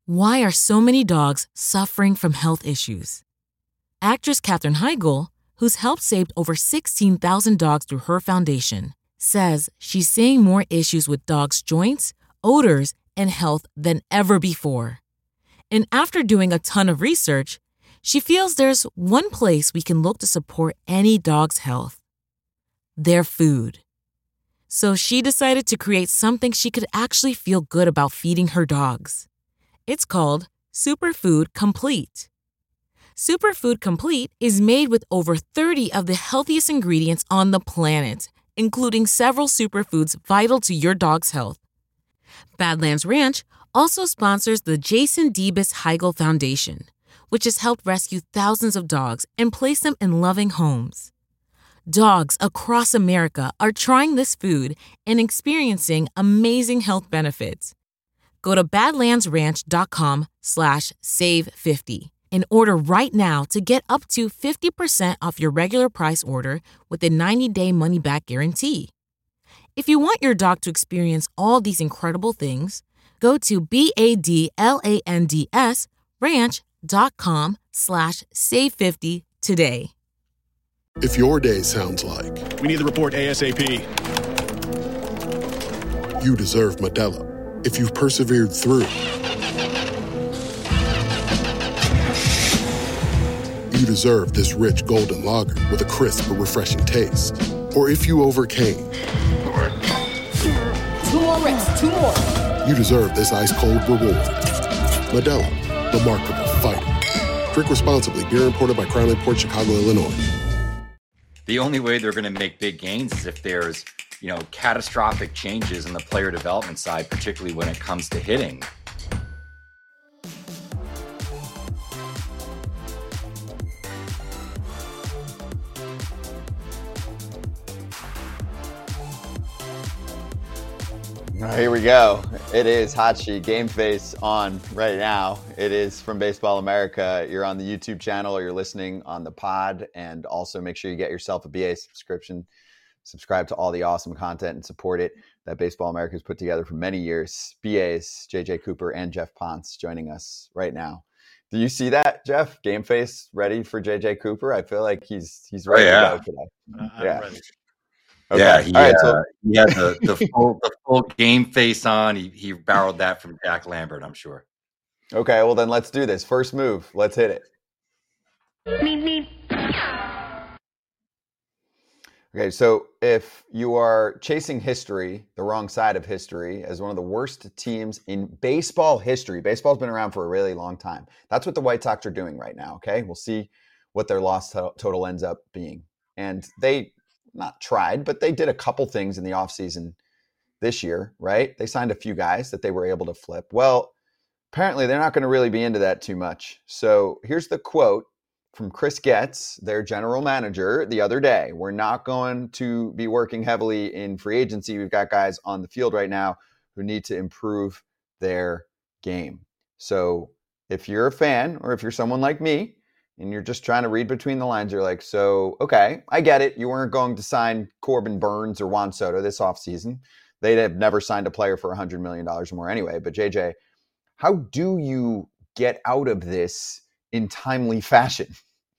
Why are so many dogs suffering from health issues? Actress Katherine Heigl, who's helped save over 16,000 dogs through her foundation, says she's seeing more issues with dogs' joints, odors, and health than ever before. And after doing a ton of research, she feels there's one place we can look to support any dog's health: their food. So she decided to create something she could actually feel good about feeding her dogs. It's called Superfood Complete. Superfood Complete is made with over 30 of the healthiest ingredients on the planet, including several superfoods vital to your dog's health. Badlands Ranch also sponsors the Jason Debus Heigl Foundation, which has helped rescue thousands of dogs and place them in loving homes. Dogs across America are trying this food and experiencing amazing health benefits. Go to badlandsranch.com/save50 and order right now to get up to 50% off your regular price order with a 90-day money-back guarantee. If you want your dog to experience all these incredible things, go to badlandsranch.com/save50 today. If your day sounds like we need the report ASAP, you deserve Modelo. If you've persevered through, you deserve this rich golden lager with a crisp but refreshing taste. Or if you overcame, 2 more reps, 2 more. you deserve this ice-cold reward. Modelo, the Markable Fighter. Drink responsibly. Beer imported by Crown Imports, Chicago, Illinois. The only way they're going to make big gains is if there's, catastrophic changes in the player development side, particularly when it comes to hitting. Here we go. It is Hot Sheet Game Face on right now. It is from Baseball America. You're on the YouTube channel or you're listening on the pod. And also make sure you get yourself a BA subscription. Subscribe to all the awesome content and support it that Baseball America has put together for many years. BAs, JJ Cooper and Jeff Ponce joining us right now. Do you see that, Jeff? Game Face ready for JJ Cooper? I feel like he's ready to go today. I'm ready. Okay. Yeah, he had the full game face on. He borrowed that from Jack Lambert, I'm sure. Okay, well then let's do this. First move. Let's hit it. Okay, so if you are chasing history, the wrong side of history, as one of the worst teams in baseball history, baseball's been around for a really long time. That's what the White Sox are doing right now, okay? We'll see what their loss total ends up being. And they not tried, but they did a couple things in the offseason this year, right? They signed a few guys that they were able to flip. Well, apparently they're not going to really be into that too much. So here's the quote from Chris Getz, their general manager, the other day. We're not going to be working heavily in free agency. We've got guys on the field right now who need to improve their game. So if you're a fan or if you're someone like me and you're just trying to read between the lines, you're like, so, okay, I get it. You weren't going to sign Corbin Burns or Juan Soto this offseason. They'd have never signed a player for $100 million or more anyway. But JJ, how do you get out of this in timely fashion?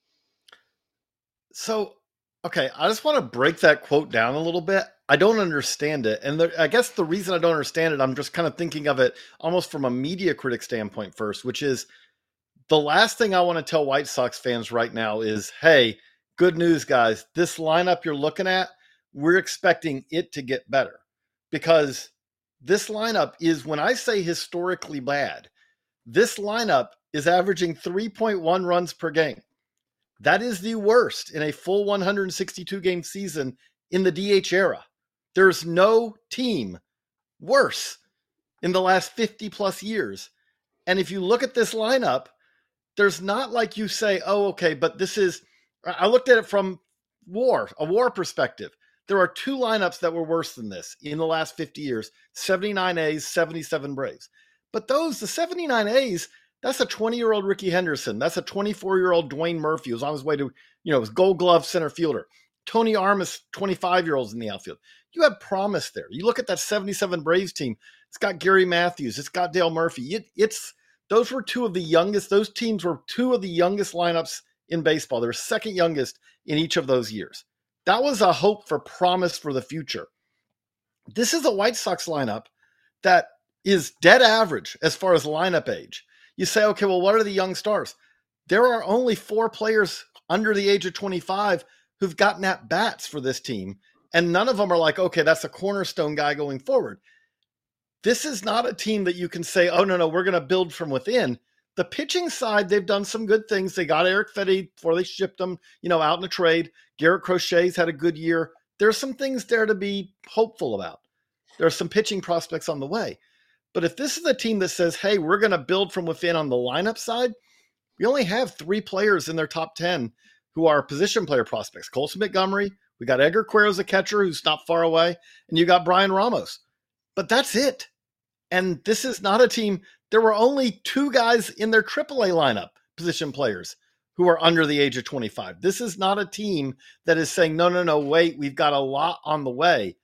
So, okay, I just want to break that quote down a little bit. I don't understand it. And I guess the reason I don't understand it, I'm just kind of thinking of it almost from a media critic standpoint first, which is the last thing I want to tell White Sox fans right now is, hey, good news, guys. This lineup you're looking at, we're expecting it to get better. Because this lineup is, when I say historically bad, this lineup is averaging 3.1 runs per game. That is the worst in a full 162-game season in the DH era. There's no team worse in the last 50-plus years. And if you look at this lineup, there's not like you say, oh, okay, but this is – I looked at it from a war perspective. There are 2 lineups that were worse than this in the last 50 years, 79 A's, 77 Braves. But the 79 A's – that's a 20-year-old Ricky Henderson. That's a 24-year-old Dwayne Murphy who's on his way to, his gold glove center fielder. Tony Armas, 25-year-olds in the outfield. You have promise there. You look at that 77 Braves team. It's got Gary Matthews. It's got Dale Murphy. It's those were two of the youngest. Those teams were two of the youngest lineups in baseball. They were second youngest in each of those years. That was a hope for promise for the future. This is a White Sox lineup that is dead average as far as lineup age. You say, okay, well, what are the young stars? There are only 4 players under the age of 25 who've gotten at bats for this team, and none of them are like, okay, that's a cornerstone guy going forward. This is not a team that you can say, oh, no, we're going to build from within. The pitching side, they've done some good things. They got Erick Fedde before they shipped him, out in a trade. Garrett Crochet's had a good year. There's some things there to be hopeful about. There are some pitching prospects on the way. But if this is a team that says, hey, we're going to build from within on the lineup side, we only have 3 players in their top 10 who are position player prospects. Colson Montgomery, we got Edgar Cuero's a catcher who's not far away, and you got Brian Ramos. But that's it. And this is not a team. There were only 2 guys in their AAA lineup, position players, who are under the age of 25. This is not a team that is saying, no, wait, we've got a lot on the way.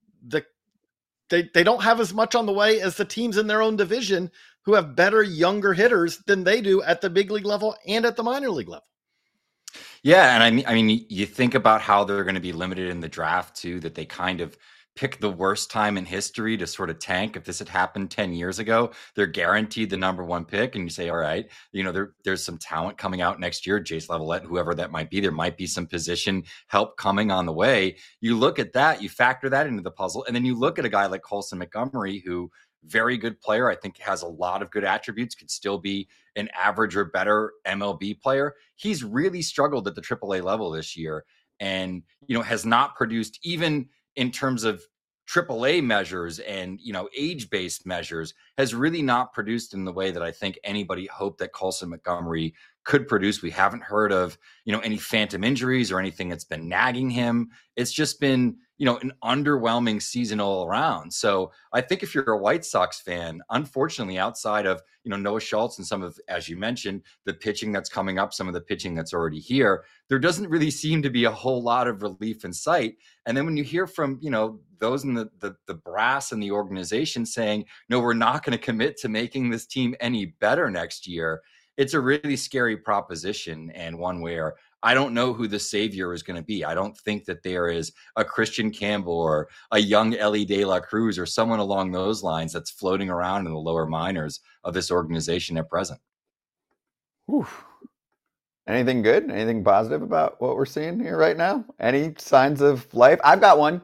They don't have as much on the way as the teams in their own division who have better younger hitters than they do at the big league level and at the minor league level. Yeah, and I mean, you think about how they're going to be limited in the draft too, that they kind of pick the worst time in history to sort of tank. If this had happened 10 years ago, they're guaranteed the number 1 pick. And you say, all right, there's some talent coming out next year, Jace Lavalette, whoever that might be. There might be some position help coming on the way. You look at that, you factor that into the puzzle. And then you look at a guy like Colson Montgomery, who very good player, I think has a lot of good attributes, could still be an average or better MLB player. He's really struggled at the AAA level this year and, has not produced even in terms of AAA measures and, age-based measures, has really not produced in the way that I think anybody hoped that Colson Montgomery could produce. We haven't heard of, any phantom injuries or anything that's been nagging him. It's just been, an underwhelming season all around. So I think if you're a White Sox fan, unfortunately, outside of, Noah Schultz and some of, as you mentioned, the pitching that's coming up, some of the pitching that's already here, there doesn't really seem to be a whole lot of relief in sight. And then when you hear from, those in the brass and the organization saying, no, we're not going to commit to making this team any better next year, it's a really scary proposition, and one where I don't know who the savior is going to be. I don't think that there is a Christian Campbell or a young Ellie De La Cruz or someone along those lines that's floating around in the lower minors of this organization at present. Whew. Anything good? Anything positive about what we're seeing here right now? Any signs of life? I've got one.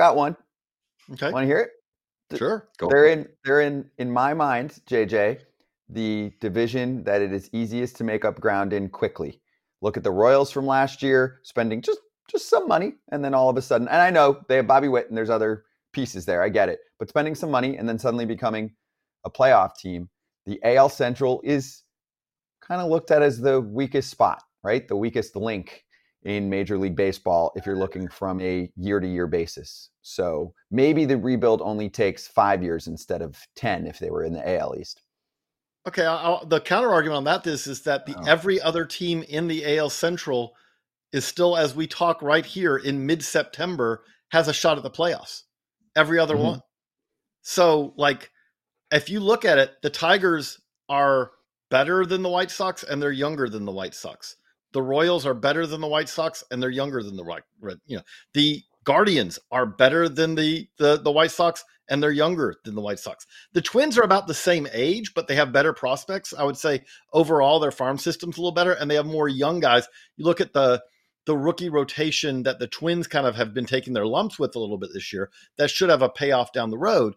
Okay. Want to hear it? Sure. Go. They're in my mind, JJ, the division that it is easiest to make up ground in quickly. Look at the Royals from last year, spending just some money, and then all of a sudden, and I know they have Bobby Witt and there's other pieces there, I get it, but spending some money and then suddenly becoming a playoff team. The AL Central is kind of looked at as the weakest spot, right? The weakest link in Major League Baseball if you're looking from a year-to-year basis. So maybe the rebuild only takes 5 years instead of 10 if they were in the AL East. Okay, the counter argument on that is that every other team in the AL Central is still, as we talk right here in mid-September, has a shot at the playoffs. Every other one. So, if you look at it, the Tigers are better than the White Sox, and they're younger than the White Sox. The Royals are better than the White Sox, and they're younger than the Guardians are better than the White Sox, and they're younger than the White Sox. The Twins are about the same age, but they have better prospects. I would say overall their farm system's a little better, and they have more young guys. You look at the rookie rotation that the Twins kind of have been taking their lumps with a little bit this year. That should have a payoff down the road.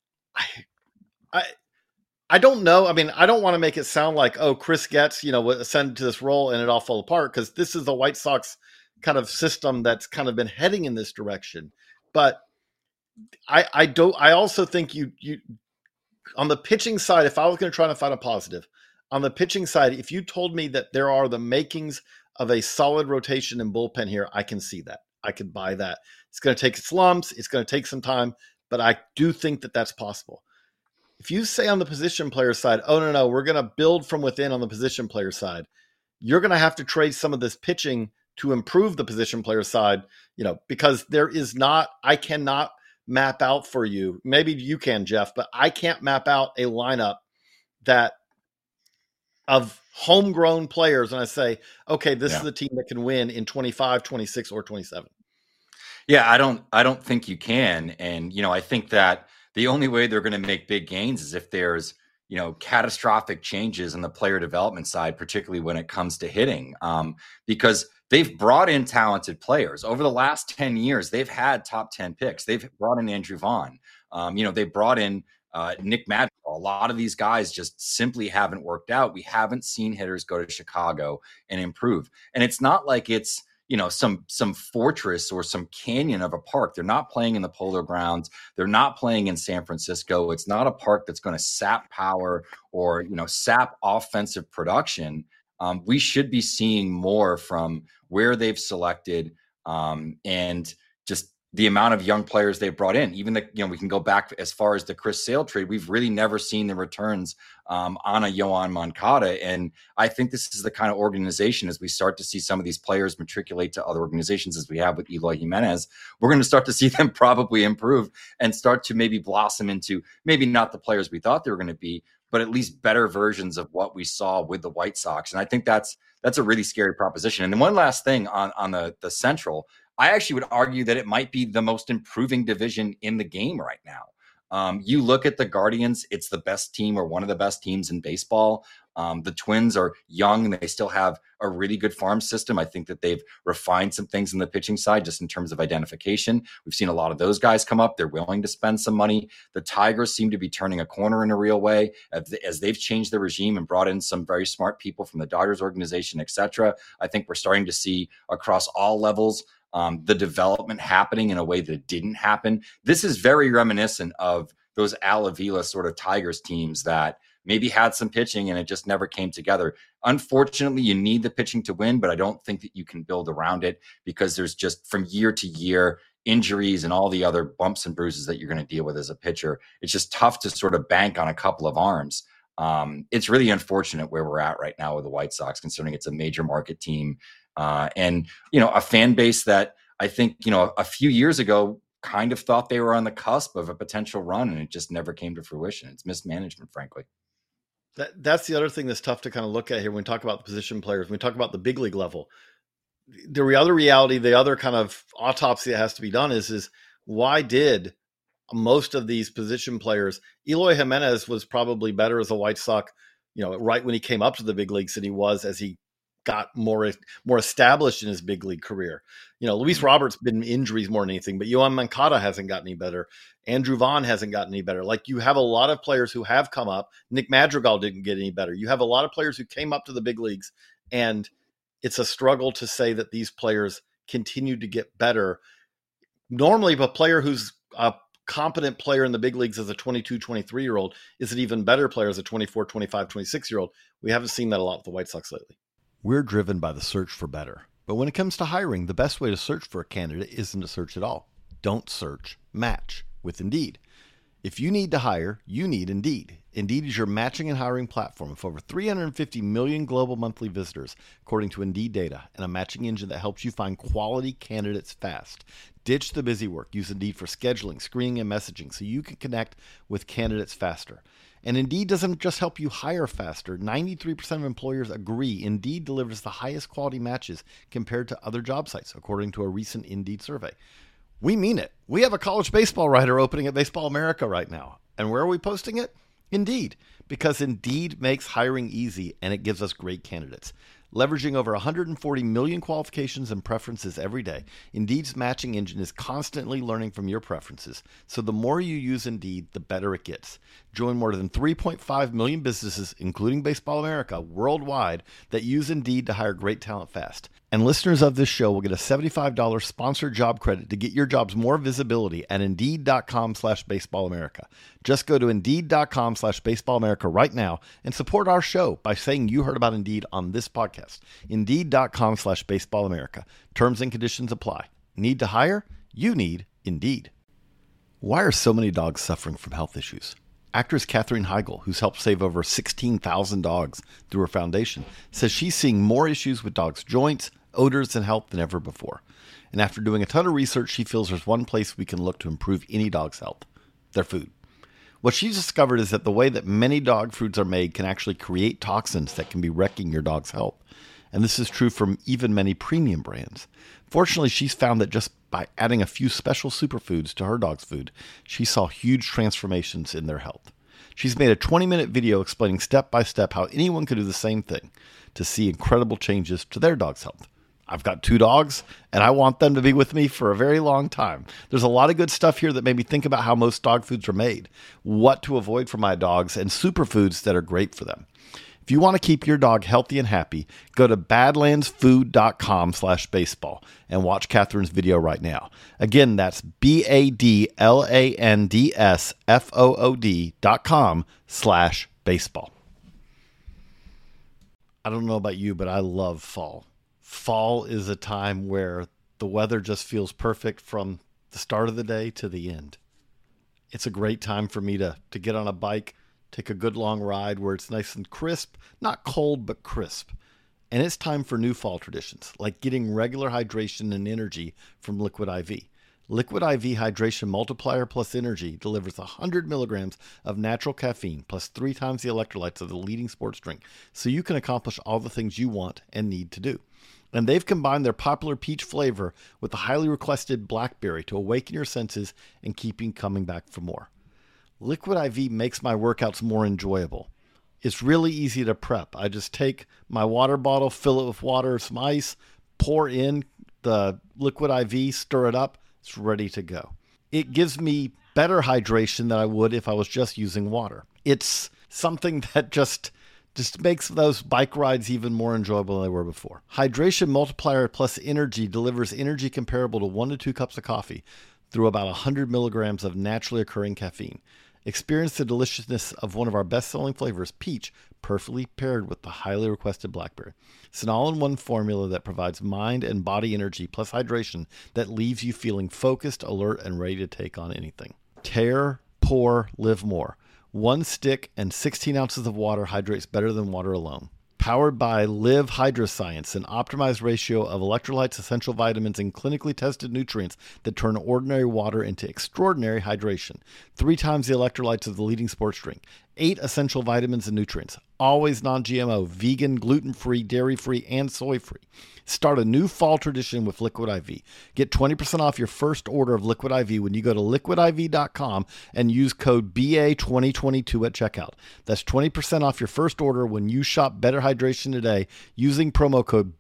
I don't know. I mean, I don't want to make it sound like, Chris Getz, ascended to this role and it all fell apart, because this is the White Sox kind of system that's kind of been heading in this direction. But I also think you on the pitching side, if I was going to try to find a positive on the pitching side, if you told me that there are the makings of a solid rotation and bullpen here, I can see that. I could buy that. It's going to take its lumps. It's going to take some time, but I do think that that's possible. If you say on the position player side, no, we're going to build from within on the position player side, you're going to have to trade some of this pitching to improve the position player side, because I cannot map out for you. Maybe you can, Jeff, but I can't map out a lineup that of homegrown players, and I say, okay, this is the team that can win in 25, 26, or 27. Yeah, I don't think you can. And, I think that the only way they're going to make big gains is if there's, catastrophic changes on the player development side, particularly when it comes to hitting, because they've brought in talented players over the last 10 years. They've had top 10 picks. They've brought in Andrew Vaughn. They brought in Nick Madrigal. A lot of these guys just simply haven't worked out. We haven't seen hitters go to Chicago and improve. And it's not like it's, some fortress or some canyon of a park. They're not playing in the Polar Grounds. They're not playing in San Francisco. It's not a park that's going to sap power or, sap offensive production. We should be seeing more from where they've selected and just the amount of young players they've brought in. Even we can go back as far as the Chris Sale trade. We've really never seen the returns on a Yoan Moncada. And I think this is the kind of organization, as we start to see some of these players matriculate to other organizations, as we have with Eloy Jimenez, we're going to start to see them probably improve and start to maybe blossom into maybe not the players we thought they were going to be, but at least better versions of what we saw with the White Sox. And I think that's a really scary proposition. And then one last thing on the Central, I actually would argue that it might be the most improving division in the game right now. You look at the Guardians, it's the best team or one of the best teams in baseball. The Twins are young and they still have a really good farm system. I think that they've refined some things in the pitching side just in terms of identification. We've seen a lot of those guys come up. They're willing to spend some money. The Tigers seem to be turning a corner in a real way as they've changed their regime and brought in some very smart people from the Dodgers organization, et cetera. I think we're starting to see across all levels the development happening in a way that didn't happen. This is very reminiscent of those Al Avila sort of Tigers teams that maybe had some pitching and it just never came together. Unfortunately, you need the pitching to win, but I don't think that you can build around it because there's just from year to year injuries and all the other bumps and bruises that you're going to deal with as a pitcher. It's just tough to sort of bank on a couple of arms. It's really unfortunate where we're at right now with the White Sox, considering it's a major market team. And, a fan base that I think, a few years ago kind of thought they were on the cusp of a potential run and it just never came to fruition. It's mismanagement, frankly. That's the other thing that's tough to kind of look at here when we talk about the position players, when we talk about the big league level. The other reality, the other kind of autopsy that has to be done is why did most of these position players, Eloy Jimenez was probably better as a White Sox, right when he came up to the big leagues than he was as he got more established in his big league career. Luis Roberts been injuries more than anything, but Yoan Moncada hasn't gotten any better. Andrew Vaughn hasn't gotten any better. Like, you have a lot of players who have come up. Nick Madrigal didn't get any better. You have a lot of players who came up to the big leagues, and it's a struggle to say that these players continue to get better. Normally, a player who's a competent player in the big leagues as a 22, 23-year-old is an even better player as a 24, 25, 26-year-old. We haven't seen that a lot with the White Sox lately. We're driven by the search for better. But when it comes to hiring, the best way to search for a candidate isn't to search at all. Don't search, match with Indeed. If you need to hire, you need Indeed. Indeed is your matching and hiring platform with over 350 million global monthly visitors, according to Indeed data, and a matching engine that helps you find quality candidates fast. Ditch the busy work. Use Indeed for scheduling, screening, and messaging so you can connect with candidates faster. And Indeed doesn't just help you hire faster. 93% of employers agree Indeed delivers the highest quality matches compared to other job sites, according to a recent Indeed survey. We mean it. We have a college baseball writer opening at Baseball America right now. And where are we posting it? Indeed, because Indeed makes hiring easy and it gives us great candidates. Leveraging over 140 million qualifications and preferences every day, Indeed's matching engine is constantly learning from your preferences. So the more you use Indeed, the better it gets. Join more than 3.5 million businesses, including Baseball America, worldwide that use Indeed to hire great talent fast. And listeners of this show will get a $75 sponsored job credit to get your jobs more visibility at Indeed.com/BaseballAmerica. Just go to Indeed.com/BaseballAmerica right now and support our show by saying you heard about Indeed on this podcast. Indeed.com/BaseballAmerica. Terms and conditions apply. Need to hire? You need Indeed. Why are so many dogs suffering from health issues? Actress Katherine Heigl, who's helped save over 16,000 dogs through her foundation, says she's seeing more issues with dogs' joints, odors, and health than ever before. And after doing a ton of research, she feels there's one place we can look to improve any dog's health: their food. What she's discovered is that the way that many dog foods are made can actually create toxins that can be wrecking your dog's health. And this is true from even many premium brands. Fortunately, she's found that just by adding a few special superfoods to her dog's food, she saw huge transformations in their health. She's made a 20-minute video explaining step by step how anyone could do the same thing to see incredible changes to their dog's health. I've got 2 dogs, and I want them to be with me for a very long time. There's a lot of good stuff here that made me think about how most dog foods are made, what to avoid for my dogs, and superfoods that are great for them. If you want to keep your dog healthy and happy, go to badlandsfood.com/baseball and watch Catherine's video right now. Again, that's badlandsfood.com/baseball. I don't know about you, but I love fall. Fall is a time where the weather just feels perfect from the start of the day to the end. It's a great time for me to get on a bike, take a good long ride where it's nice and crisp, not cold, but crisp. And it's time for new fall traditions, like getting regular hydration and energy from Liquid IV. Liquid IV Hydration Multiplier Plus Energy delivers 100 milligrams of natural caffeine plus 3 times the electrolytes of the leading sports drink, so you can accomplish all the things you want and need to do. And they've combined their popular peach flavor with the highly requested blackberry to awaken your senses and keep you coming back for more. Liquid IV makes my workouts more enjoyable. It's really easy to prep. I just take my water bottle, fill it with water, some ice, pour in the Liquid IV, stir it up. It's ready to go. It gives me better hydration than I would if I was just using water. It's something that just makes those bike rides even more enjoyable than they were before. Hydration Multiplier Plus Energy delivers energy comparable to 1 to 2 cups of coffee through about 100 milligrams of naturally occurring caffeine. Experience the deliciousness of one of our best-selling flavors, peach, perfectly paired with the highly requested blackberry. It's an all-in-one formula that provides mind and body energy plus hydration that leaves you feeling focused, alert, and ready to take on anything. Tear, pour, live more. 1 stick and 16 ounces of water hydrates better than water alone. Powered by Live Hydroscience, an optimized ratio of electrolytes, essential vitamins, and clinically tested nutrients that turn ordinary water into extraordinary hydration. 3 times the electrolytes of the leading sports drink. 8 essential vitamins and nutrients. Always non-GMO, vegan, gluten-free, dairy-free, and soy-free. Start a new fall tradition with Liquid IV. Get 20% off your first order of Liquid IV when you go to liquidiv.com and use code BA2022 at checkout. That's 20% off your first order when you shop Better Hydration today using promo code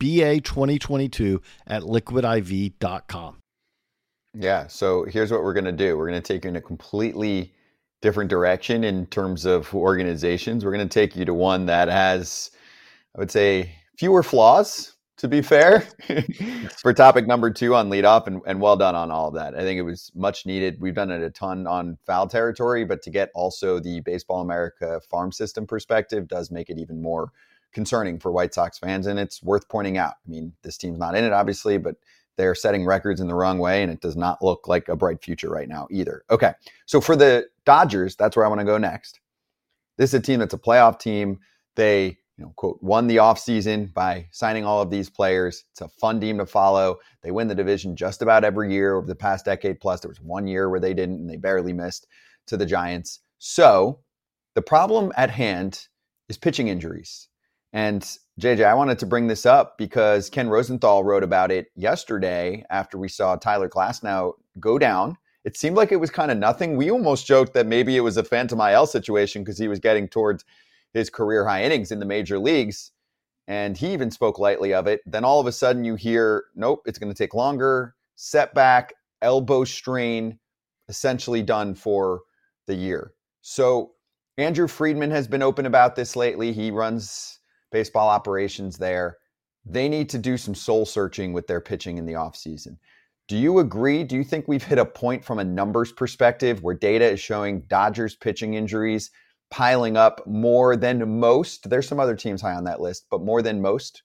BA2022 at liquidiv.com. Yeah, so here's what we're going to do. We're going to take you in a completely different direction in terms of organizations. We're going to take you to one that has, I would say, fewer flaws, to be fair, for topic number 2 on leadoff, and well done on all of that. I think it was much needed. We've done it a ton on foul territory, but to get also the Baseball America farm system perspective does make it even more concerning for White Sox fans, and it's worth pointing out. I mean, this team's not in it, obviously, but they're setting records in the wrong way, and it does not look like a bright future right now either. Okay, so for the Dodgers, that's where I want to go next. This is a team that's a playoff team. They, quote, won the offseason by signing all of these players. It's a fun team to follow. They win the division just about every year over the past decade plus. There was 1 year where they didn't, and they barely missed to the Giants. So the problem at hand is pitching injuries. And JJ, I wanted to bring this up because Ken Rosenthal wrote about it yesterday after we saw Tyler Glasnow go down. It seemed like it was kind of nothing. We almost joked that maybe it was a Phantom IL situation because he was getting towards his career high innings in the major leagues. And he even spoke lightly of it. Then all of a sudden you hear, nope, it's going to take longer, setback, elbow strain, essentially done for the year. So Andrew Friedman has been open about this lately. He runs baseball operations there. They need to do some soul searching with their pitching in the offseason. Do you agree? Do you think we've hit a point from a numbers perspective where data is showing Dodgers pitching injuries piling up more than most? There's some other teams high on that list, but more than most?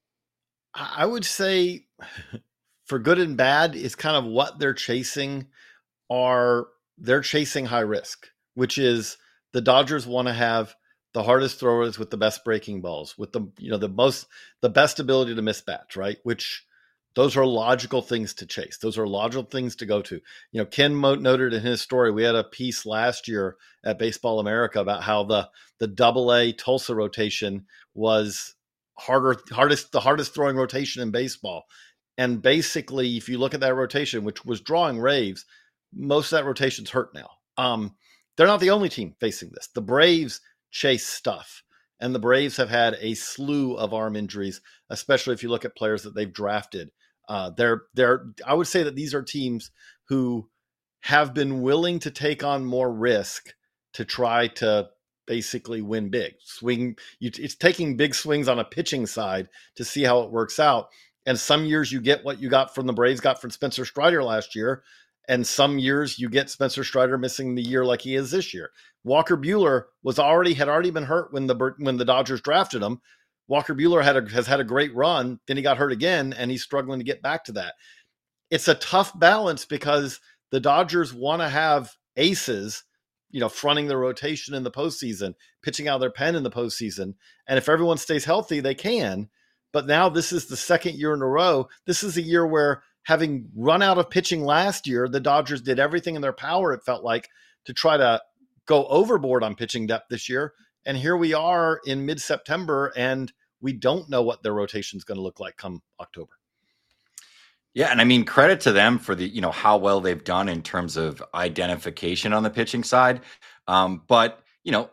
I would say for good and bad is kind of what they're chasing they're chasing high risk, which is the Dodgers want to have the hardest throwers with the best breaking balls, with the best ability to miss bats, right? Which those are logical things to chase. Those are logical things to go to. Ken noted in his story, we had a piece last year at Baseball America about how the AA Tulsa rotation was the hardest throwing rotation in baseball. And basically, if you look at that rotation, which was drawing raves, most of that rotation's hurt now. They're not the only team facing this. The Braves chase stuff, and the Braves have had a slew of arm injuries, especially if you look at players that they've drafted. I would say that these are teams who have been willing to take on more risk to try to basically win big. It's taking big swings on a pitching side to see how it works out. And some years you get what you got from the Braves got from Spencer Strider last year. And some years you get Spencer Strider missing the year like he is this year. Walker Buehler had already been hurt when the Dodgers drafted him. Walker Buehler has had a great run. Then he got hurt again, and he's struggling to get back to that. It's a tough balance because the Dodgers want to have aces, fronting the rotation in the postseason, pitching out of their pen in the postseason. And if everyone stays healthy, they can. But now this is the second year in a row. This is a year where, having run out of pitching last year, the Dodgers did everything in their power, it felt like, to try to go overboard on pitching depth this year. And here we are in mid-September, and we don't know what their rotation is going to look like come October. Yeah, and I mean, credit to them for the how well they've done in terms of identification on the pitching side. But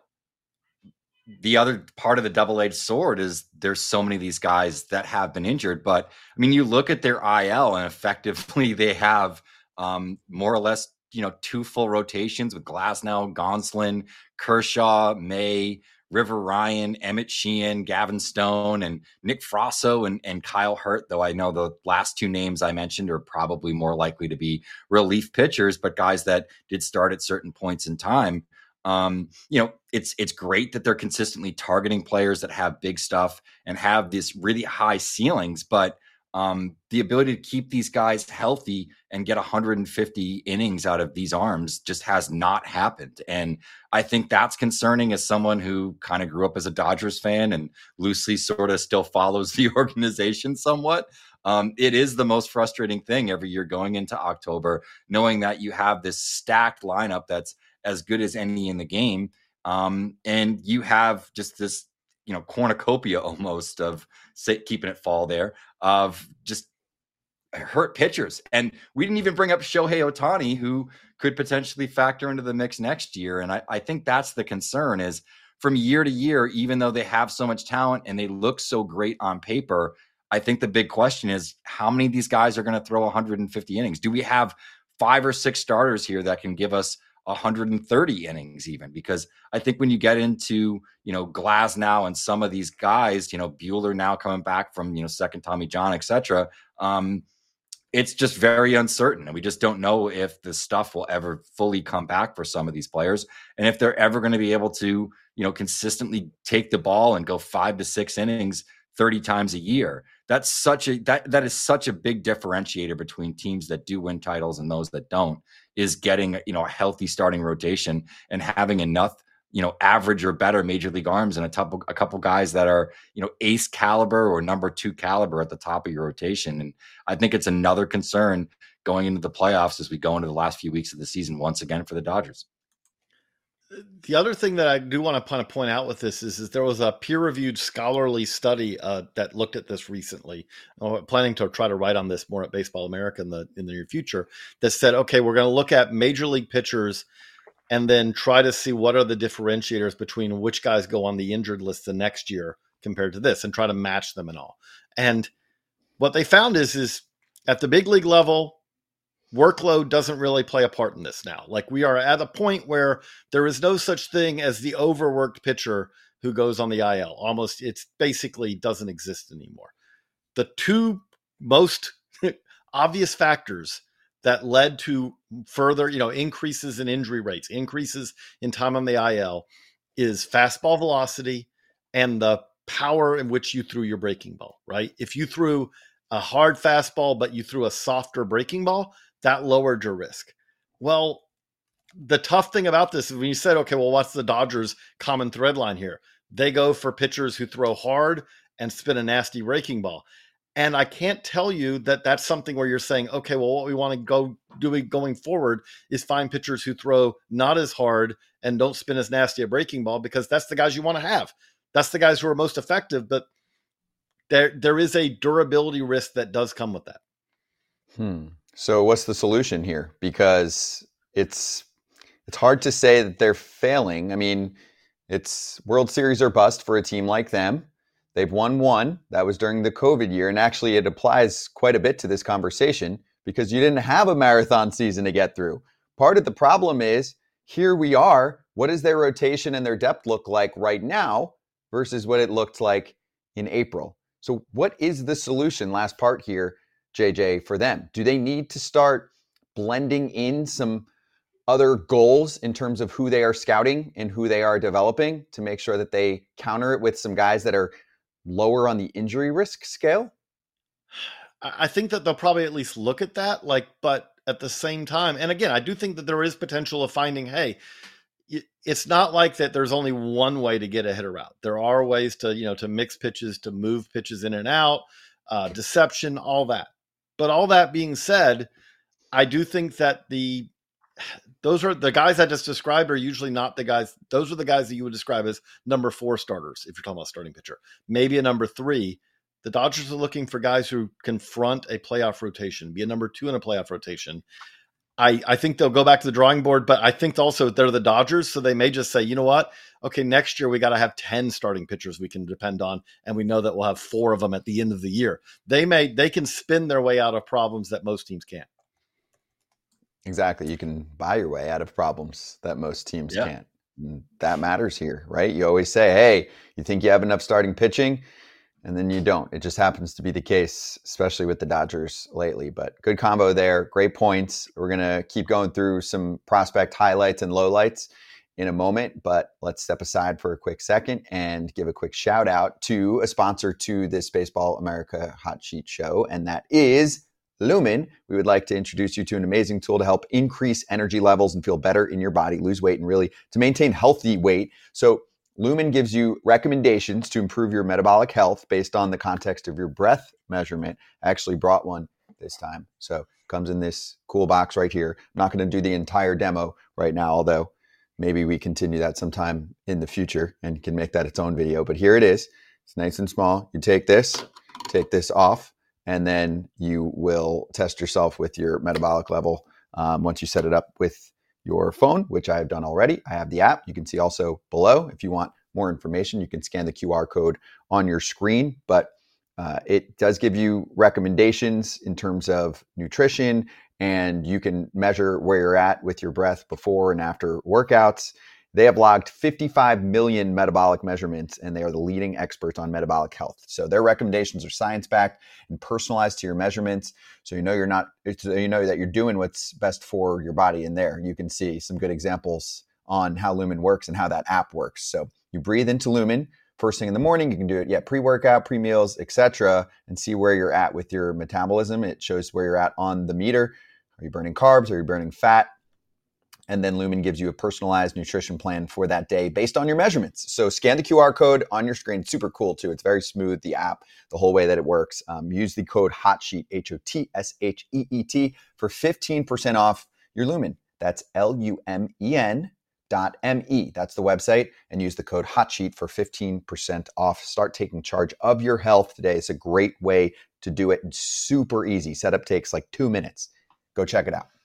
the other part of the double-edged sword is there's so many of these guys that have been injured. But I mean, you look at their IL, and effectively they have more or less two full rotations with Glasnow, Gonsolin, Kershaw, May, River Ryan, Emmett Sheehan, Gavin Stone, and Nick Frasso and Kyle Hurt, though I know the last two names I mentioned are probably more likely to be relief pitchers, but guys that did start at certain points in time. It's great that they're consistently targeting players that have big stuff and have this really high ceilings, but the ability to keep these guys healthy and get 150 innings out of these arms just has not happened. And I think that's concerning as someone who kind of grew up as a Dodgers fan and loosely sort of still follows the organization somewhat. It is the most frustrating thing every year going into October, knowing that you have this stacked lineup that's as good as any in the game. And you have just this, cornucopia almost of keeping it fall there of just hurt pitchers. And we didn't even bring up Shohei Ohtani, who could potentially factor into the mix next year. And I think that's the concern is from year to year, even though they have so much talent and they look so great on paper, I think the big question is how many of these guys are going to throw 150 innings? Do we have 5 or 6 starters here that can give us 130 innings even? Because I think when you get into, Glasnow and some of these guys, Buehler now coming back from, second Tommy John, et cetera, it's just very uncertain. And we just don't know if the stuff will ever fully come back for some of these players. And if they're ever going to be able to, consistently take the ball and go 5 to 6 innings 30 times a year. That is such a big differentiator between teams that do win titles and those that don't, is getting, a healthy starting rotation and having enough, average or better major league arms and a couple guys that are, ace caliber or number 2 caliber at the top of your rotation. And I think it's another concern going into the playoffs as we go into the last few weeks of the season once again for the Dodgers. The other thing that I do want to kind of point out with this is there was a peer-reviewed scholarly study that looked at this recently. I'm planning to try to write on this more at Baseball America in the near future, that said, okay, we're going to look at major league pitchers and then try to see what are the differentiators between which guys go on the injured list the next year compared to this and try to match them and all. And what they found is at the big league level, workload doesn't really play a part in this now. Like, we are at a point where there is no such thing as the overworked pitcher who goes on the IL. Almost, it's basically doesn't exist anymore. The 2 most obvious factors that led to further, increases in injury rates, increases in time on the IL, is fastball velocity and the power in which you threw your breaking ball, right? If you threw a hard fastball, but you threw a softer breaking ball, that lowered your risk. Well, the tough thing about this is when you said, okay, well, what's the Dodgers' common thread line here? They go for pitchers who throw hard and spin a nasty breaking ball. And I can't tell you that that's something where you're saying, okay, well, what we want to go doing going forward is find pitchers who throw not as hard and don't spin as nasty a breaking ball, because that's the guys you want to have. That's the guys who are most effective. But there is a durability risk that does come with that. So what's the solution here? Because it's hard to say that they're failing. I mean, it's World Series or bust for a team like them. They've won one. That was during the COVID year. And actually, it applies quite a bit to this conversation because you didn't have a marathon season to get through. Part of the problem is, here we are. What does their rotation and their depth look like right now versus what it looked like in April? So what is the solution, last part here, JJ, for them? Do they need to start blending in some other goals in terms of who they are scouting and who they are developing to make sure that they counter it with some guys that are lower on the injury risk scale? I think that they'll probably at least look at that, but at the same time, and again, I do think that there is potential of finding, hey, it's not like that there's only one way to get a hitter out. There are ways to mix pitches, to move pitches in and out, deception, all that. But all that being said, I do think that those are the guys I just described are usually not the guys. Those are the guys that you would describe as number 4 starters. If you're talking about starting pitcher, maybe a number 3. The Dodgers are looking for guys who confront a playoff rotation, be a number 2 in a playoff rotation. I think they'll go back to the drawing board, but I think also they're the Dodgers. So they may just say, you know what? Okay, next year we got to have 10 starting pitchers we can depend on. And we know that we'll have 4 of them at the end of the year. They can spin their way out of problems that most teams can't. Exactly. You can buy your way out of problems that most teams can't. And that matters here, right? You always say, hey, you think you have enough starting pitching, and then you don't. It just happens to be the case, especially with the Dodgers lately. But good combo there. Great points. We're going to keep going through some prospect highlights and lowlights in a moment, but let's step aside for a quick second and give a quick shout out to a sponsor to this Baseball America Hot Sheet show, and that is Lumen. We would like to introduce you to an amazing tool to help increase energy levels and feel better in your body, lose weight, and really to maintain healthy weight. So Lumen gives you recommendations to improve your metabolic health based on the context of your breath measurement. I actually brought one this time. So it comes in this cool box right here. I'm not going to do the entire demo right now, although maybe we continue that sometime in the future and can make that its own video. But here it is. It's nice and small. You take this off, and then you will test yourself with your metabolic level once you set it up with your phone, which I have done already. I have the app. You can see also below, if you want more information, you can scan the QR code on your screen. But it does give you recommendations in terms of nutrition, and you can measure where you're at with your breath before and after workouts. They have logged 55 million metabolic measurements, and they are the leading experts on metabolic health. So their recommendations are science-backed and personalized to your measurements. So you know that you're doing what's best for your body. And there you can see some good examples on how Lumen works and how that app works. So you breathe into Lumen first thing in the morning. You can do it pre-workout, pre-meals, etc., and see where you're at with your metabolism. It shows where you're at on the meter. Are you burning carbs? Are you burning fat? And then Lumen gives you a personalized nutrition plan for that day based on your measurements. So scan the QR code on your screen. It's super cool too. It's very smooth, the app, the whole way that it works. Use the code HOTSHEET, HOTSHEET, for 15% off your Lumen. That's LUMEN.ME. That's the website. And use the code HOTSHEET for 15% off. Start taking charge of your health today. It's a great way to do it. It's super easy. Setup takes like 2 minutes. Go check it out.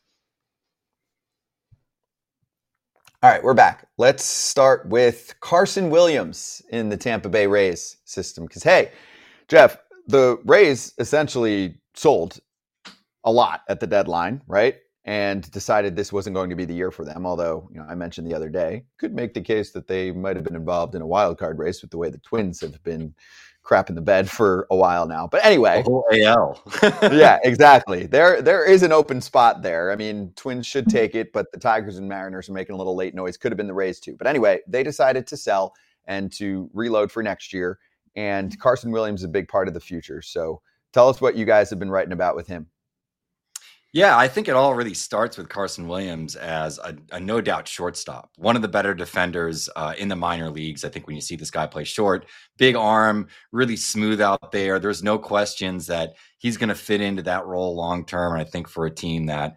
All right, we're back. Let's start with Carson Williams in the Tampa Bay Rays system. Because, hey, Jeff, the Rays essentially sold a lot at the deadline, right? And decided this wasn't going to be the year for them. Although, I mentioned the other day, could make the case that they might have been involved in a wild card race with the way the Twins have been crap in the bed for a while now. But anyway, the whole AL. Yeah, exactly. There is an open spot there. I mean, Twins should take it, but the Tigers and Mariners are making a little late noise. Could have been the Rays too. But anyway, they decided to sell and to reload for next year. And Carson Williams is a big part of the future. So tell us what you guys have been writing about with him. Yeah, I think it all really starts with Carson Williams as a no doubt shortstop. One of the better defenders in the minor leagues. I think when you see this guy play short, big arm, really smooth out there, there's no questions that he's going to fit into that role long term. And I think for a team that,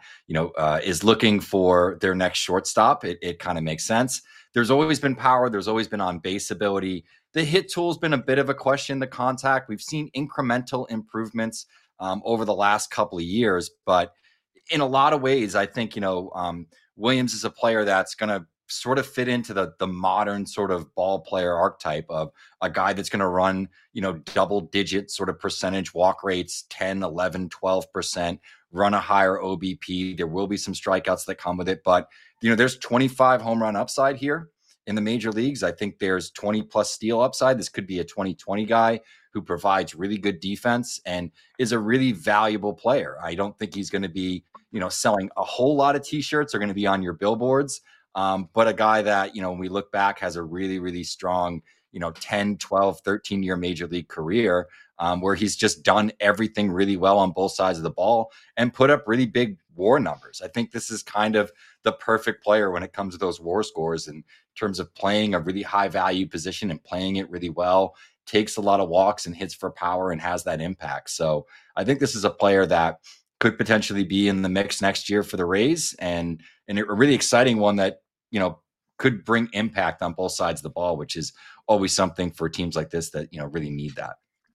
is looking for their next shortstop, it kind of makes sense. There's always been power. There's always been on base ability. The hit tool's been a bit of a question, the contact. We've seen incremental improvements over the last couple of years, but in a lot of ways, I think, Williams is a player that's going to sort of fit into the modern sort of ball player archetype of a guy that's going to run, double digit sort of percentage walk rates, 10, 11, 12%, run a higher OBP. There will be some strikeouts that come with it, but there's 25 home run upside here in the major leagues. I think there's 20 plus steal upside. This could be a 2020 guy who provides really good defense and is a really valuable player. I don't think he's going to be, selling a whole lot of t-shirts are going to be on your billboards. But a guy that, when we look back, has a really, really strong, 10, 12, 13-year major league career where he's just done everything really well on both sides of the ball and put up really big WAR numbers. I think this is kind of the perfect player when it comes to those WAR scores in terms of playing a really high value position and playing it really well, takes a lot of walks and hits for power and has that impact. So I think this is a player that could potentially be in the mix next year for the Rays and a really exciting one that, could bring impact on both sides of the ball, which is always something for teams like this that, really need that.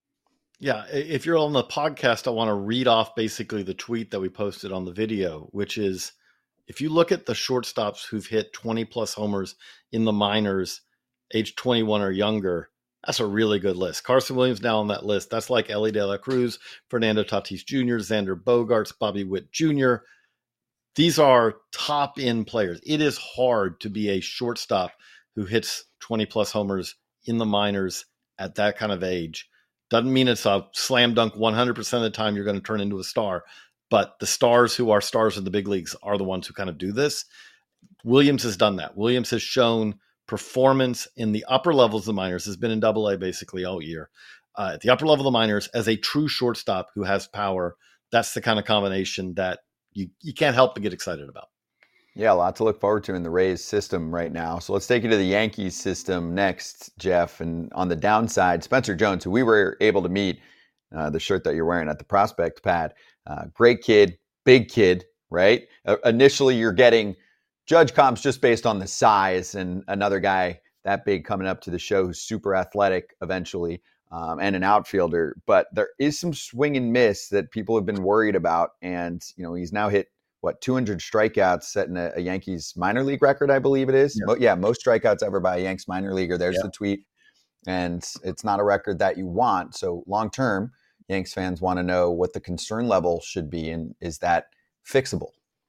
Yeah. If you're on the podcast, I want to read off basically the tweet that we posted on the video, which is, if you look at the shortstops who've hit 20 plus homers in the minors, age 21 or younger, that's a really good list. Carson Williams now on that list. That's like Elly De La Cruz, Fernando Tatis Jr., Xander Bogaerts, Bobby Witt Jr. These are top end players. It is hard to be a shortstop who hits 20 plus homers in the minors at that kind of age. Doesn't mean it's a slam dunk 100% of the time you're going to turn into a star, but the stars who are stars in the big leagues are the ones who kind of do this. Williams has done that. Williams has shown performance in the upper levels of the minors, has been in AA basically all year. At the upper level of the minors, as a true shortstop who has power, that's the kind of combination that you can't help but get excited about. Yeah, a lot to look forward to in the Rays system right now. So let's take you to the Yankees system next, Jeff. And on the downside, Spencer Jones, who we were able to meet, the shirt that you're wearing at the prospect pad, great kid, big kid, right? Initially, you're getting Judge comps just based on the size, and another guy that big coming up to the show who's super athletic eventually, and an outfielder. But there is some swing and miss that people have been worried about. And, he's now hit, 200 strikeouts, setting a Yankees minor league record, I believe it is. Yeah, most strikeouts ever by a Yanks minor leaguer. There's the tweet. And it's not a record that you want. So long term, Yanks fans want to know what the concern level should be, and is that fixable?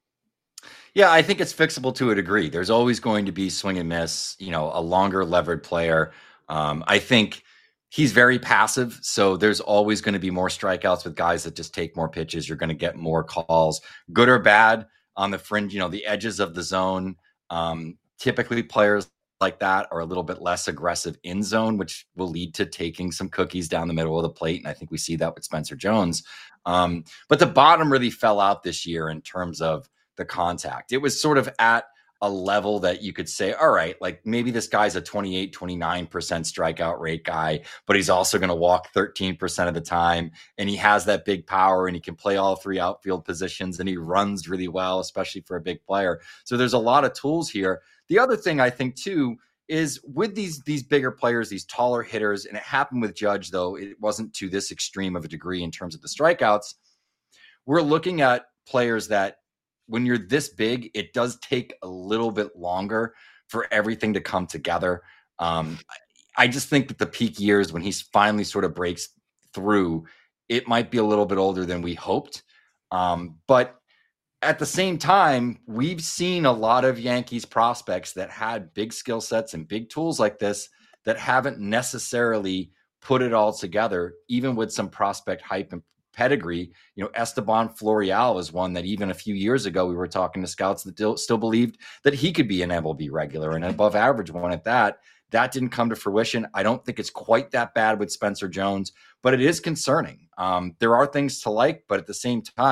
Yeah, I think it's fixable to a degree. There's always going to be swing and miss, a longer levered player. I think he's very passive, so there's always going to be more strikeouts with guys that just take more pitches. You're going to get more calls, good or bad, on the fringe, the edges of the zone. Typically players like that are a little bit less aggressive in zone, which will lead to taking some cookies down the middle of the plate. And I think we see that with Spencer Jones. But the bottom really fell out this year in terms of the contact. It was sort of at a level that you could say, all right, like maybe this guy's a 28, 29% strikeout rate guy, but he's also going to walk 13% of the time. And he has that big power, and he can play all three outfield positions, and he runs really well, especially for a big player. So there's a lot of tools here. The other thing I think too is with these bigger players, these taller hitters, and it happened with Judge, though it wasn't to this extreme of a degree in terms of the strikeouts. We're looking at players that, when you're this big, it does take a little bit longer for everything to come together. I just think that the peak years, when he finally sort of breaks through, it might be a little bit older than we hoped. But at the same time, we've seen a lot of Yankees prospects that had big skill sets and big tools like this that haven't necessarily put it all together, even with some prospect hype and pedigree. Esteban Florial is one that even a few years ago, we were talking to scouts that still believed that he could be an MLB regular and an above average one at that. That didn't come to fruition. I don't think it's quite that bad with Spencer Jones, but it is concerning. There are things to like, but at the same time,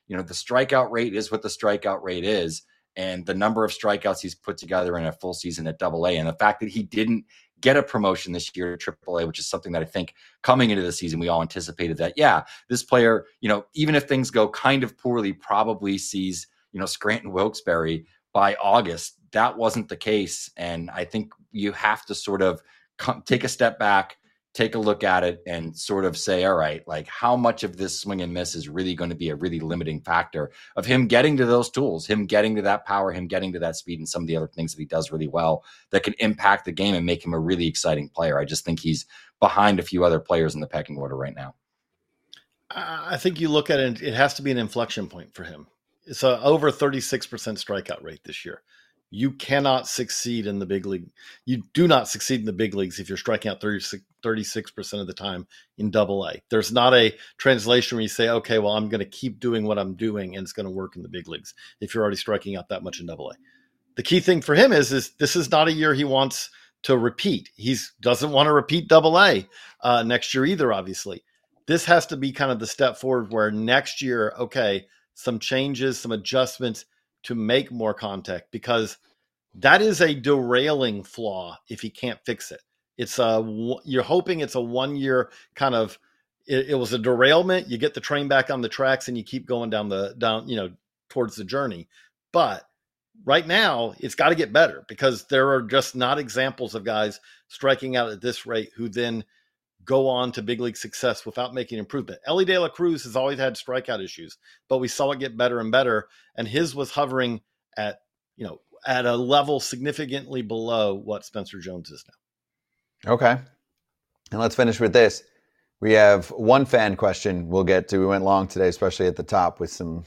the strikeout rate is what the strikeout rate is. And the number of strikeouts he's put together in a full season at AA, and the fact that he didn't get a promotion this year to AAA, which is something that I think coming into the season, we all anticipated that, this player, even if things go kind of poorly, probably sees, Scranton Wilkes-Barre by August. That wasn't the case. And I think you have to sort of take a step back, take a look at it, and sort of say, all right, like how much of this swing and miss is really going to be a really limiting factor of him getting to those tools, him getting to that power, him getting to that speed, and some of the other things that he does really well that can impact the game and make him a really exciting player. I just think he's behind a few other players in the pecking order right now. I think you look at it, it has to be an inflection point for him. It's over 36% strikeout rate this year. You cannot succeed in the big league. You do not succeed in the big leagues if you're striking out 36% of the time in AA. There's not a translation where you say, okay, well, I'm going to keep doing what I'm doing and it's going to work in the big leagues if you're already striking out that much in AA. The key thing for him is this is not a year he wants to repeat. He doesn't want to repeat AA next year either, obviously. This has to be kind of the step forward where next year, okay, some changes, some adjustments to make more contact, because that is a derailing flaw if he can't fix it. You're hoping it's a 1 year kind of, it was a derailment. You get the train back on the tracks and you keep going down towards the journey. But right now it's got to get better, because there are just not examples of guys striking out at this rate who then go on to big league success without making improvement. Elly De La Cruz has always had strikeout issues, but we saw it get better and better. And his was hovering at a level significantly below what Spencer Jones is now. Okay. And let's finish with this. We have one fan question we'll get to. We went long today, especially at the top with some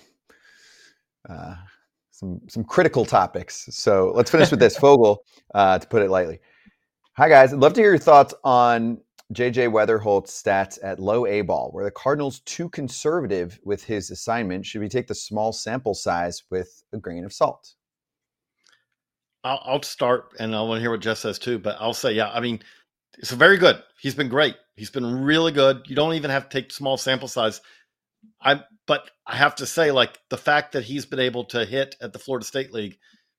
critical topics. So let's finish with this. Fogel, to put it lightly. Hi, guys. I'd love to hear your thoughts on J.J. Weatherholt's stats at low A ball. Were the Cardinals too conservative with his assignment? Should we take the small sample size with a grain of salt? I'll start, and I want to hear what Jess says too, but I'll say, it's very good. He's been great. He's been really good. You don't even have to take small sample size. But I have to say, like, the fact that he's been able to hit at the Florida State League,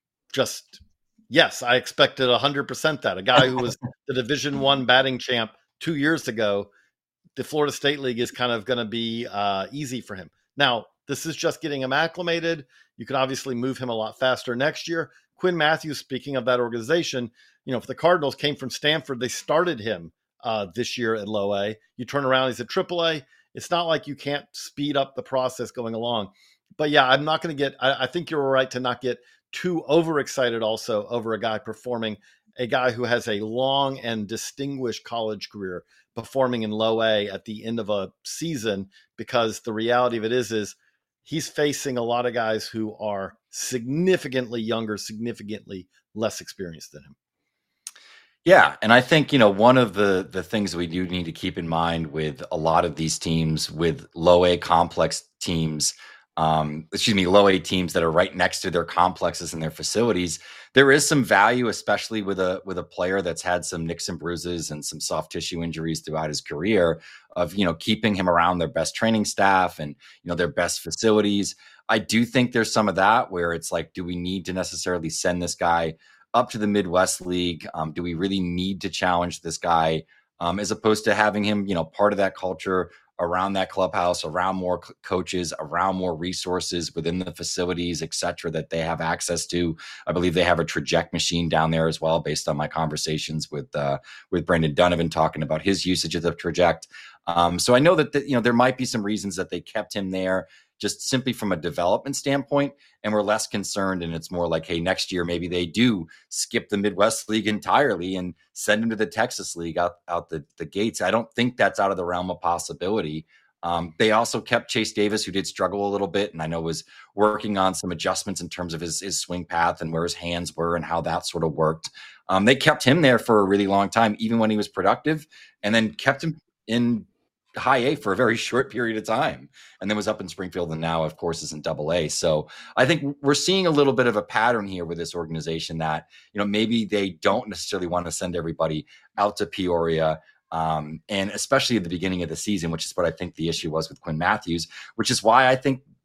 yes, I expected 100% that. A guy who was the Division I batting champ 2 years ago, the Florida State League is kind of going to be easy for him. Now, this is just getting him acclimated. You can obviously move him a lot faster next year. Quinn Matthews, speaking of that organization, if the Cardinals came from Stanford, they started him this year at low A. You turn around, he's at AAA. It's not like you can't speed up the process going along. But yeah, I'm not going to I think you're right to not get too overexcited also over a guy who has a long and distinguished college career performing in low A at the end of a season, because the reality of it is he's facing a lot of guys who are significantly younger, significantly less experienced than him. Yeah. And I think, one of the things we do need to keep in mind with a lot of these teams, with low A complex teams, low A teams that are right next to their complexes and their facilities, there is some value, especially with a player that's had some nicks and bruises and some soft tissue injuries throughout his career, of, keeping him around their best training staff and, their best facilities. I do think there's some of that where it's like, do we need to necessarily send this guy up to the Midwest League? Do we really need to challenge this guy, as opposed to having him, part of that culture, around that clubhouse, around more coaches, around more resources within the facilities, et cetera, that they have access to. I believe they have a Traject machine down there as well, based on my conversations with Brendan Donovan talking about his usage of the Traject. So I know that there might be some reasons that they kept him there, just simply from a development standpoint, and we're less concerned. And it's more like, hey, next year, maybe they do skip the Midwest League entirely and send him to the Texas League out the gates. I don't think that's out of the realm of possibility. They also kept Chase Davis, who did struggle a little bit, and I know was working on some adjustments in terms of his swing path and where his hands were and how that sort of worked. They kept him there for a really long time, even when he was productive, and then kept him in high A for a very short period of time, and then was up in Springfield, and now, of course, is in Double A. So I think we're seeing a little bit of a pattern here with this organization that, maybe they don't necessarily want to send everybody out to Peoria, and especially at the beginning of the season, which is what I think the issue was with Quinn Matthews, which is why I think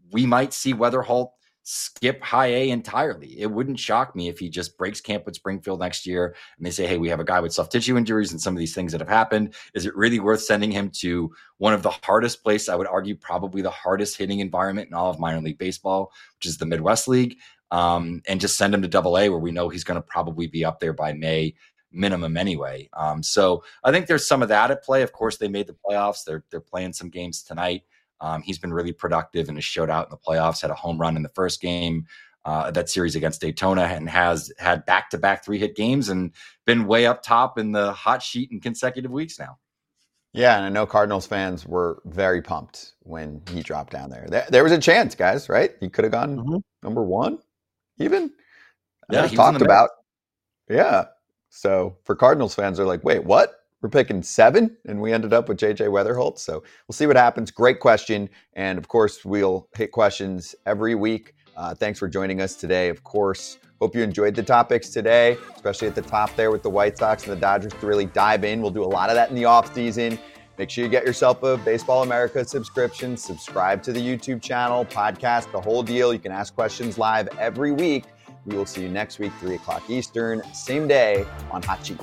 we might see Weatherholt skip high A entirely. It wouldn't shock me if he just breaks camp with Springfield next year and they say, hey, we have a guy with soft tissue injuries and some of these things that have happened. Is it really worth sending him to one of the hardest places, I would argue probably the hardest hitting environment in all of minor league baseball, which is the Midwest League, and just send him to Double-A where we know he's going to probably be up there by May minimum anyway. So I think there's some of that at play. Of course, they made the playoffs. They're playing some games tonight. He's been really productive in his showdown in the playoffs, had a home run in the first game, that series against Daytona, and has had back-to-back 3-hit games and been way up top in the hot sheet in consecutive weeks now. Yeah, and I know Cardinals fans were very pumped when he dropped down there. There was a chance, guys, right? He could have gone number 1 even. Yeah, he talked about. Yeah. So for Cardinals fans, they're like, wait, what? We're picking 7, and we ended up with JJ Weatherholt. So we'll see what happens. Great question. And of course, we'll hit questions every week. Thanks for joining us today. Of course, hope you enjoyed the topics today, especially at the top there with the White Sox and the Dodgers to really dive in. We'll do a lot of that in the offseason. Make sure you get yourself a Baseball America subscription, subscribe to the YouTube channel, podcast, the whole deal. You can ask questions live every week. We will see you next week, 3 o'clock Eastern, same day on Hot Sheet.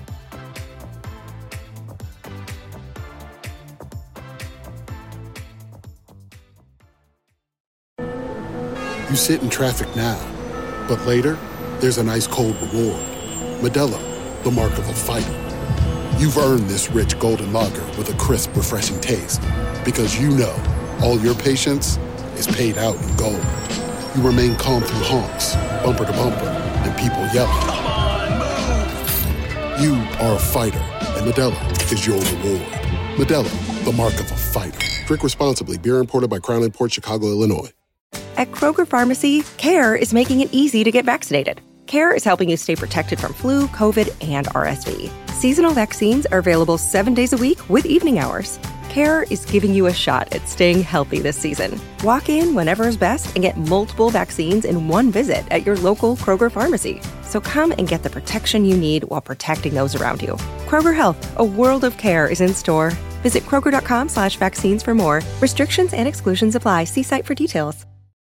You sit in traffic now, but later, there's an ice cold reward. Modelo, the mark of a fighter. You've earned this rich golden lager with a crisp, refreshing taste. Because you know, all your patience is paid out in gold. You remain calm through honks, bumper to bumper, and people yelling. Come on, move! You are a fighter, and Modelo is your reward. Modelo, the mark of a fighter. Drink responsibly. Beer imported by Crown Imports, Chicago, Illinois. At Kroger Pharmacy, CARE is making it easy to get vaccinated. CARE is helping you stay protected from flu, COVID, and RSV. Seasonal vaccines are available 7 days a week with evening hours. CARE is giving you a shot at staying healthy this season. Walk in whenever is best and get multiple vaccines in one visit at your local Kroger Pharmacy. So come and get the protection you need while protecting those around you. Kroger Health, a world of care is in store. Visit Kroger.com/vaccines for more. Restrictions and exclusions apply. See site for details.